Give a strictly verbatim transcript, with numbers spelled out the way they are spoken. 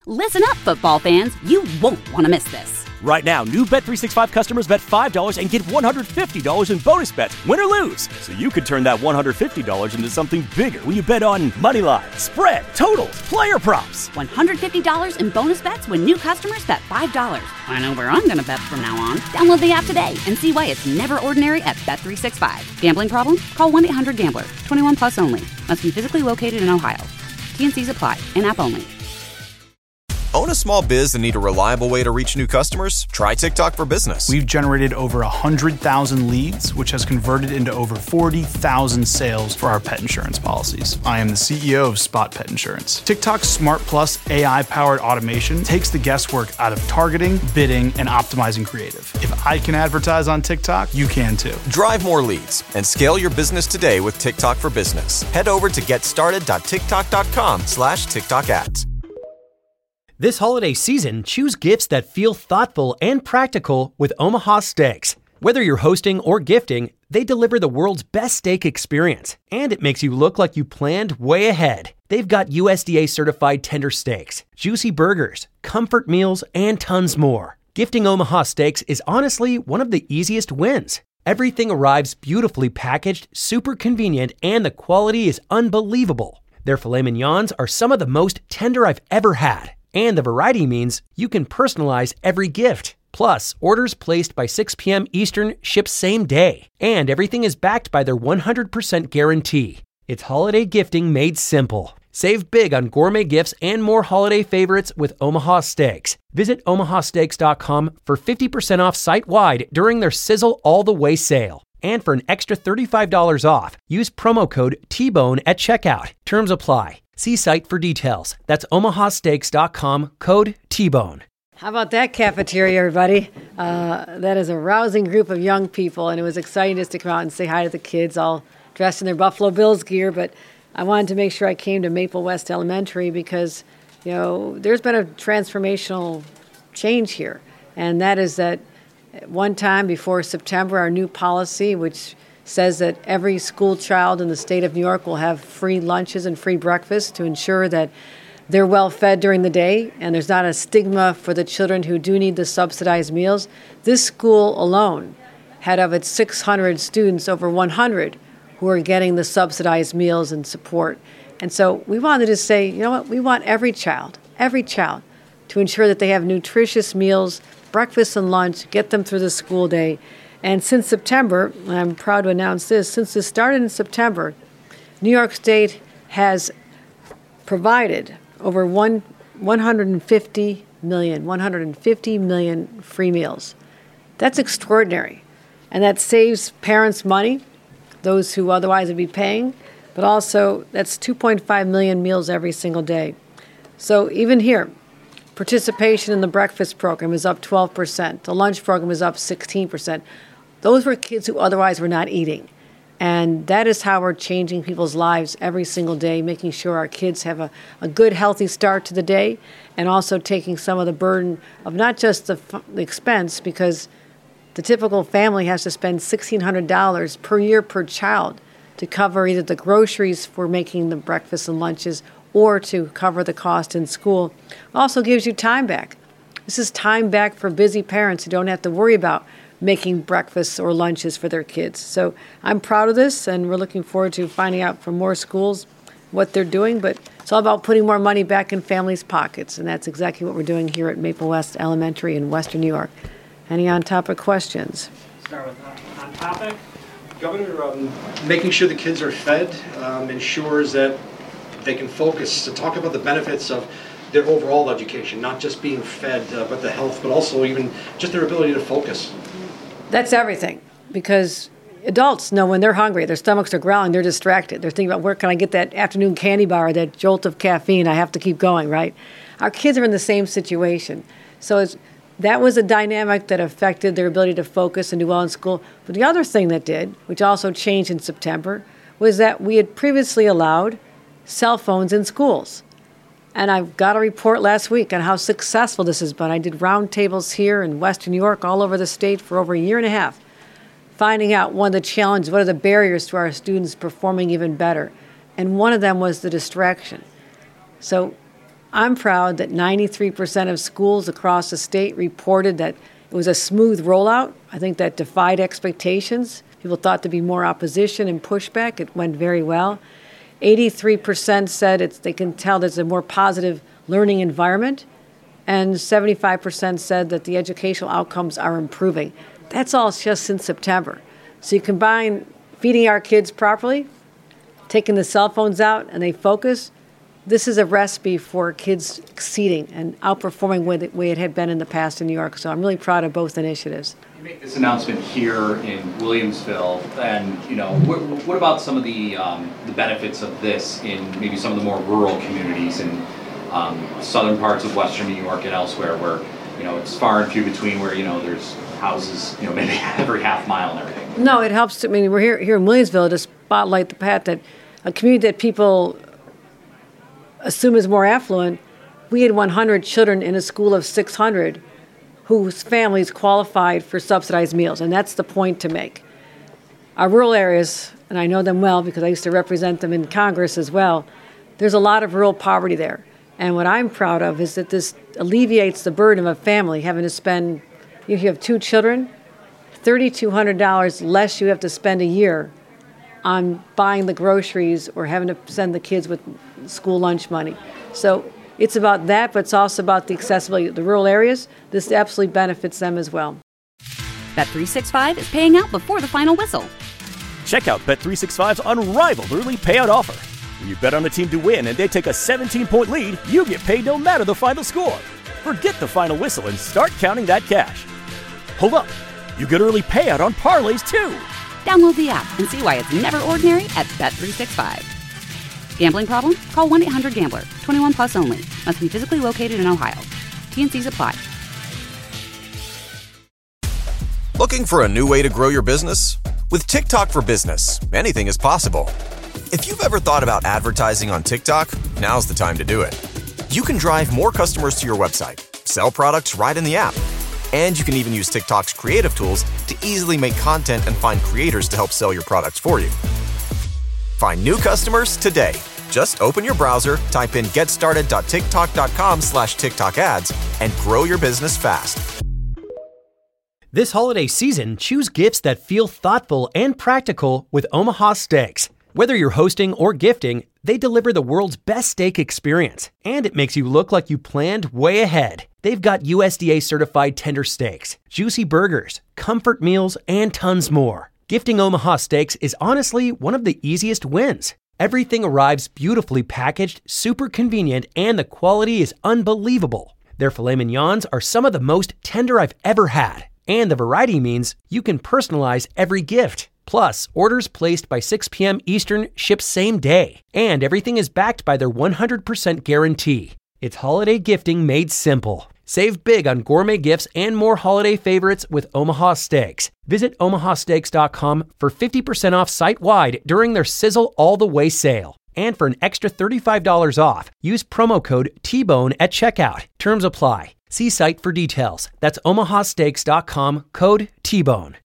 Listen up, football fans. You won't want to miss this. Right now, new Bet three sixty-five customers bet five dollars and get one hundred fifty dollars in bonus bets, win or lose. So you could turn that one hundred fifty dollars into something bigger when you bet on money line, spread, totals, player props. one hundred fifty dollars in bonus bets when new customers bet five dollars. I know where I'm going to bet from now on. Download the app today and see why it's never ordinary at Bet three sixty-five. Gambling problem? Call one eight hundred gambler. twenty-one plus only. Must be physically located in Ohio. T N Cs apply. In-app only. Own a small biz and need a reliable way to reach new customers? Try TikTok for Business. We've generated over one hundred thousand leads, which has converted into over forty thousand sales for our pet insurance policies. I am the C E O of Spot Pet Insurance. TikTok's Smart Plus A I-powered automation takes the guesswork out of targeting, bidding, and optimizing creative. If I can advertise on TikTok, you can too. Drive more leads and scale your business today with TikTok for Business. Head over to getstarted.tiktok.com slash TikTok ads. This holiday season, choose gifts that feel thoughtful and practical with Omaha Steaks. Whether you're hosting or gifting, they deliver the world's best steak experience, and it makes you look like you planned way ahead. They've got U S D A-certified tender steaks, juicy burgers, comfort meals, and tons more. Gifting Omaha Steaks is honestly one of the easiest wins. Everything arrives beautifully packaged, super convenient, and the quality is unbelievable. Their filet mignons are some of the most tender I've ever had. And the variety means you can personalize every gift. Plus, orders placed by six p.m. Eastern ship same day. And everything is backed by their one hundred percent guarantee. It's holiday gifting made simple. Save big on gourmet gifts and more holiday favorites with Omaha Steaks. Visit omaha steaks dot com for fifty percent off site-wide during their Sizzle All the Way sale. And for an extra thirty-five dollars off, use promo code T Bone at checkout. Terms apply. See site for details. That's omaha steaks dot com, code T Bone. How about that cafeteria, everybody? Uh, that is a rousing group of young people, and it was exciting just to come out and say hi to the kids, all dressed in their Buffalo Bills gear. But I wanted to make sure I came to Maple West Elementary because, you know, there's been a transformational change here, and that is that at one time before September, our new policy, which says that every school child in the state of New York will have free lunches and free breakfast to ensure that they're well fed during the day and there's not a stigma for the children who do need the subsidized meals. This school alone had of its six hundred students over one hundred who are getting the subsidized meals and support. And so we wanted to say, you know what, we want every child, every child to ensure that they have nutritious meals, breakfast and lunch, get them through the school day. And since September, and I'm proud to announce this, since this started in September, New York State has provided over one, 150 million, 150 million free meals. That's extraordinary. And that saves parents money, those who otherwise would be paying, but also that's two point five million meals every single day. So even here, participation in the breakfast program is up twelve percent. The lunch program is up sixteen percent. Those were kids who otherwise were not eating. And that is how we're changing people's lives every single day, making sure our kids have a, a good, healthy start to the day, and also taking some of the burden of not just the, the expense, because the typical family has to spend sixteen hundred dollars per year per child to cover either the groceries for making the breakfast and lunches or to cover the cost in school. It also gives you time back. This is time back for busy parents who don't have to worry about making breakfasts or lunches for their kids. So I'm proud of this, and we're looking forward to finding out from more schools what they're doing. But it's all about putting more money back in families' pockets, and that's exactly what we're doing here at Maple West Elementary in Western New York. Any on-topic questions? Start with uh, on topic. Governor, um, making sure the kids are fed um, ensures that they can focus to talk about the benefits of their overall education, not just being fed, uh, but the health, but also even just their ability to focus. That's everything, because adults know when they're hungry, their stomachs are growling, they're distracted. They're thinking about, where can I get that afternoon candy bar, that jolt of caffeine, I have to keep going, right? Our kids are in the same situation. So it's, that was a dynamic that affected their ability to focus and do well in school. But the other thing that did, which also changed in September, was that we had previously allowed cell phones in schools. And I got a report last week on how successful this has been. I did roundtables here in Western New York, all over the state for over a year and a half, finding out one of the challenges, what are the barriers to our students performing even better. And one of them was the distraction. So I'm proud that ninety-three percent of schools across the state reported that it was a smooth rollout. I think that defied expectations. People thought there'd be more opposition and pushback. It went very well. eighty-three percent said it's, they can tell there's a more positive learning environment. And seventy-five percent said that the educational outcomes are improving. That's all just since September. So you combine feeding our kids properly, taking the cell phones out, and they focus. This is a recipe for kids exceeding and outperforming the way it had been in the past in New York. So I'm really proud of both initiatives. You make this announcement here in Williamsville, and you know, what, what about some of the um, the benefits of this in maybe some of the more rural communities in um, southern parts of Western New York and elsewhere, where you know it's far and few between, where you know there's houses, you know, maybe every half mile and everything. No, it helps. To, I mean, we're here here in Williamsville to spotlight the fact that a community that people assume is more affluent. We had one hundred children in a school of six hundred whose families qualified for subsidized meals, and that's the point to make. Our rural areas, and I know them well because I used to represent them in Congress as well, there's a lot of rural poverty there. And what I'm proud of is that this alleviates the burden of a family having to spend, if you have two children, three thousand two hundred dollars less you have to spend a year on buying the groceries or having to send the kids with school lunch money. So it's about that, but it's also about the accessibility of the rural areas. This absolutely benefits them as well. Bet three sixty-five is paying out before the final whistle. Check out Bet three sixty-five's unrivaled early payout offer. When you bet on a team to win and they take a seventeen-point lead, you get paid no matter the final score. Forget the final whistle and start counting that cash. Hold up, you get early payout on parlays too. Download the app and see why it's never ordinary at Bet three sixty-five. Gambling problem? Call one eight hundred gambler. twenty-one plus only. Must be physically located in Ohio. T and C's apply. Looking for a new way to grow your business? With TikTok for Business, anything is possible. If you've ever thought about advertising on TikTok, now's the time to do it. You can drive more customers to your website, sell products right in the app, and you can even use TikTok's creative tools to easily make content and find creators to help sell your products for you. Find new customers today. Just open your browser, type in getstarted.tiktok.com slash TikTok ads, and grow your business fast. This holiday season, choose gifts that feel thoughtful and practical with Omaha Steaks. Whether you're hosting or gifting, they deliver the world's best steak experience, and it makes you look like you planned way ahead. They've got U S D A-certified tender steaks, juicy burgers, comfort meals, and tons more. Gifting Omaha Steaks is honestly one of the easiest wins. Everything arrives beautifully packaged, super convenient, and the quality is unbelievable. Their filet mignons are some of the most tender I've ever had, and the variety means you can personalize every gift. Plus, orders placed by six p.m. Eastern ship same day, and everything is backed by their one hundred percent guarantee. It's holiday gifting made simple. Save big on gourmet gifts and more holiday favorites with Omaha Steaks. Visit omaha steaks dot com for fifty percent off site-wide during their Sizzle All the Way sale. And for an extra thirty-five dollars off, use promo code T bone at checkout. Terms apply. See site for details. That's omaha steaks dot com, code T bone.